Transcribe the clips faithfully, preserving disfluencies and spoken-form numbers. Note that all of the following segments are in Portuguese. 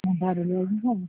Um barulho de rua.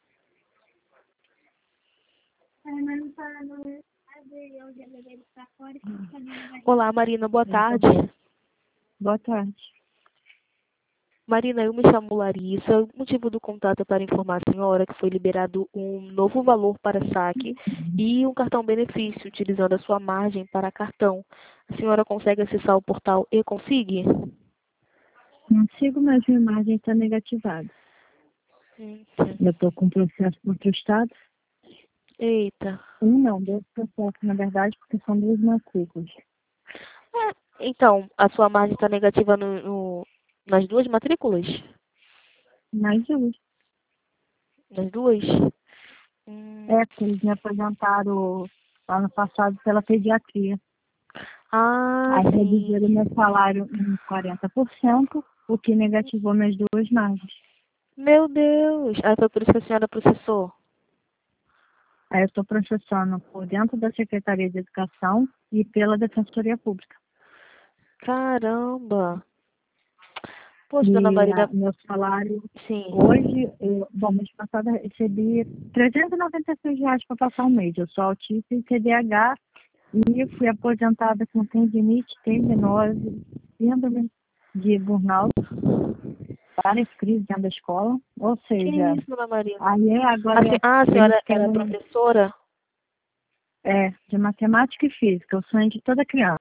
Olá, Marina, boa tarde. Boa tarde. Marina, eu me chamo Larissa. O motivo do contato é para informar a senhora que foi liberado um novo valor para saque e um cartão benefício, utilizando a sua margem para cartão. A senhora consegue acessar o portal e-Consig? Consigo, mas minha imagem está negativada. Hum. Eu estou com processo por outro estado. Eita. Um não, dois processos, na verdade, porque são duas matrículas. É, então, a sua margem está negativa no, no- nas duas matrículas? Mais duas. Nas duas? Hum. É, porque eles me aposentaram ano passado pela pediatria. Ah, Aí sim. reduziram meu salário em quarenta por cento, o que negativou minhas duas margens. Meu Deus. Aí foi por isso que a senhora processou? Aí eu estou processando por dentro da Secretaria de Educação e pela Defensoria Pública. Caramba. Poxa, dona E Marina, a, meu salário, sim. hoje, eu, bom, mês passado eu recebi trezentos e noventa e seis reais para passar um mês. Eu sou autista e T D A H e fui aposentada com tendinite, tendinose, síndrome de burnout, várias crises dentro da escola. Ou Que seja, isso, dona Marina? aí é A, agora se- ah, a eles senhora era querem, professora? é, de matemática e física, o sonho de toda criança.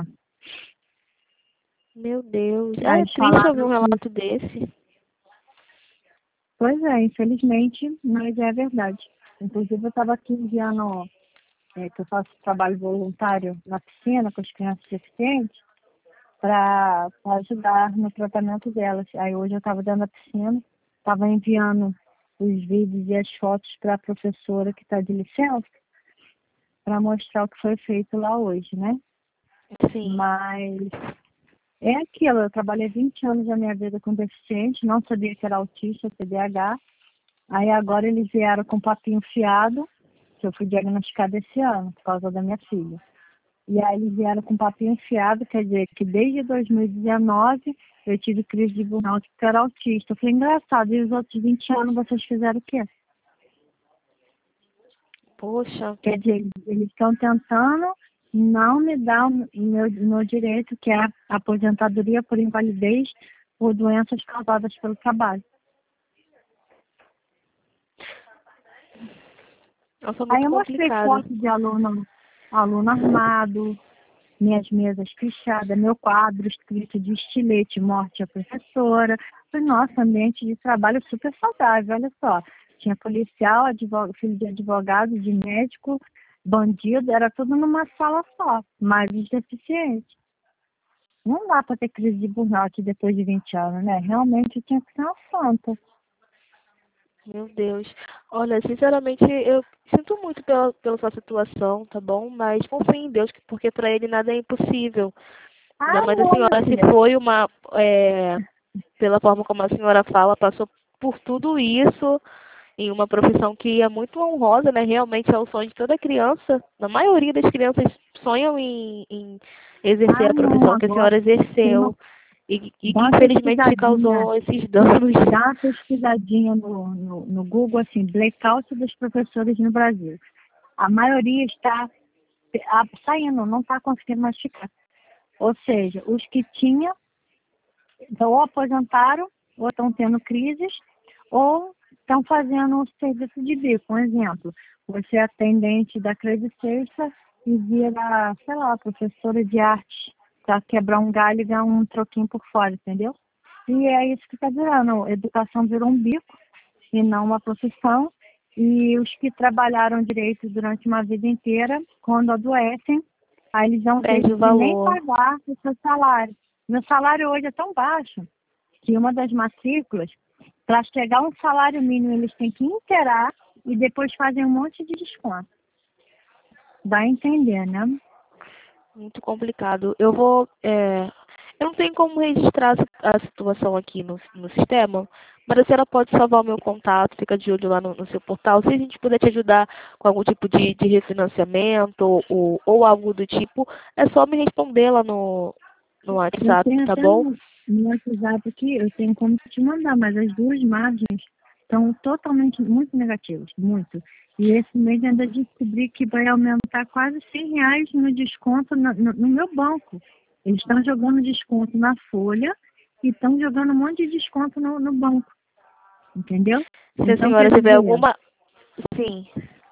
Meu Deus. Aí É triste ouvir falaram um que, relato desse. pois é, infelizmente, mas é verdade. Inclusive eu estava aqui enviando, é, que eu faço trabalho voluntário na piscina com as crianças deficientes, para ajudar no tratamento delas. Aí hoje eu estava dentro da piscina, estava enviando os vídeos e as fotos para a professora que está de licença, para mostrar o que foi feito lá hoje, né? Sim. Mas é aquilo, eu trabalhei vinte anos da minha vida com deficiente, não sabia que era autista, T D A H. Aí agora eles vieram com papinho fiado, que eu fui diagnosticada esse ano, por causa da minha filha. E aí eles vieram com papinho fiado, quer dizer que desde dois mil e dezenove eu tive crise de burnout porque eu era autista. Eu falei, engraçado, e os outros vinte anos vocês fizeram o quê? Poxa. Quer dizer, eles estão tentando não me dar o meu, meu direito, que é a aposentadoria por invalidez por doenças causadas pelo trabalho. Nossa, Aí muito eu mostrei complicado. foto de aluno, aluno armado, minhas mesas pichadas, meu quadro escrito de estilete, morte à professora. Falei, nossa, ambiente de trabalho super saudável, olha só. Tinha policial, advogado, filho de advogado, de médico, bandido, era tudo numa sala só, mais os deficientes. Não dá para ter crise de burnout depois de vinte anos, né? Realmente eu tinha que ser uma santa. Meu Deus. Olha, sinceramente, eu sinto muito pela, pela sua situação, tá bom? Mas confie em Deus, que- porque para ele nada é impossível. Ainda Ah, mais a não, minha senhora se filha. foi uma, é, pela forma como a senhora fala, passou por tudo isso em uma profissão que é muito honrosa, né? Realmente é o sonho de toda criança. A maioria das crianças sonham em, em exercer Ah, a não, profissão que a agora senhora tem uma, exerceu e, e dá que uma infelizmente te pesquisadinha. causou esses danos. Dá uma pesquisadinha no, no, no Google, assim, blackout dos professores no Brasil. A maioria está a- saindo, não está conseguindo mais ficar. Ou seja, os que tinham, então, ou aposentaram, ou estão tendo crises, ou estão fazendo um serviço de bico. Um exemplo, você é atendente da Crede Sexta e vira, sei lá, professora de arte, para quebrar um galho e ganhar um troquinho por fora, entendeu? E é isso que está virando. A educação virou um bico e não uma profissão. E os que trabalharam direito durante uma vida inteira, quando adoecem, aí eles vão ter Perde o que nem valor. pagar o seu salário. Meu salário hoje é tão baixo que uma das matrículas, para chegar a um salário mínimo, eles têm que inteirar e depois fazem um monte de desconto. Dá a entender, né? Muito complicado. Eu vou. É, eu não tenho como registrar a a situação aqui no, no sistema, mas a senhora pode salvar o meu contato, fica de olho lá no, no seu portal. Se a gente puder te ajudar com algum tipo de, de refinanciamento ou, ou algo do tipo, é só me responder lá no, no Eu WhatsApp, tenho tá até bom? no, no WhatsApp aqui, eu tenho como te mandar, mas as duas margens estão totalmente, muito negativos, muito. E esse mês ainda descobri que vai aumentar quase cem reais no desconto no, no, no meu banco. Eles estão jogando desconto na folha e estão jogando um monte de desconto no, no banco. Entendeu? Se a Então, senhora quer tiver dizer, alguma... Sim,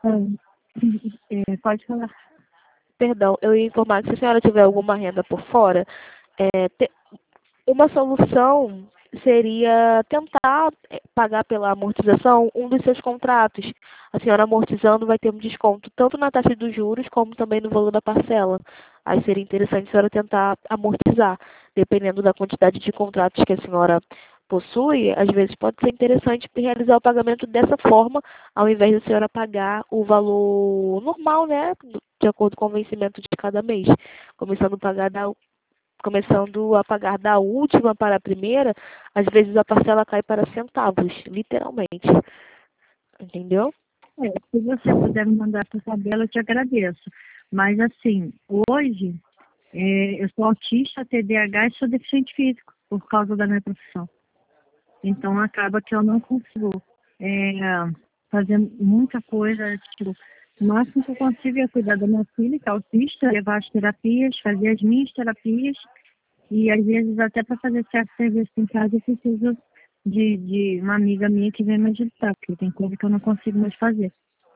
é, é, pode falar. perdão, eu ia informar que se a senhora tiver alguma renda por fora, é, te- uma solução seria tentar eh, pagar pela amortização um dos seus contratos. A senhora amortizando vai ter um desconto tanto na taxa dos juros como também no valor da parcela. Aí seria interessante a senhora tentar amortizar, dependendo da quantidade de contratos que a senhora possui, às vezes pode ser interessante realizar o pagamento dessa forma, ao invés da senhora pagar o valor normal, né, de acordo com o vencimento de cada mês, começando a pagar da começando a pagar da última para a primeira, às vezes a parcela cai para centavos, literalmente. Entendeu? É, se você puder me mandar essa tabela, eu te agradeço. Mas, assim, hoje, é, eu sou autista, T D A H e sou deficiente físico, por causa da minha profissão. Então, acaba que eu não consigo é, fazer muita coisa. Tipo, o máximo que eu consigo é cuidar da minha filha, que é autista, levar as terapias, fazer as minhas terapias. E, às vezes, até para fazer certo serviço em casa, eu preciso de, de uma amiga minha que vem me ajudar, porque tem coisa que eu não consigo mais fazer.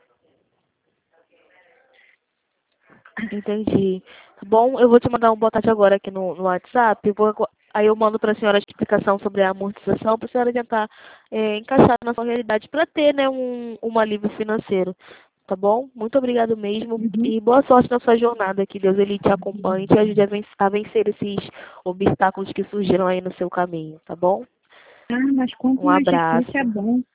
Entendi. Bom, eu vou te mandar um boa tarde agora aqui no, no WhatsApp. Vou, agu- aí eu mando para a senhora a explicação sobre a amortização, para a senhora tentar é, encaixar na sua realidade para ter, né, um, um alívio financeiro. Tá bom? Muito obrigado mesmo. Uhum. E boa sorte na sua jornada. Que Deus ele te acompanhe e te ajude a ven- a vencer esses obstáculos que surgiram aí no seu caminho. Tá bom? Ah, mas quanto Um mais difícil é abraço. bom.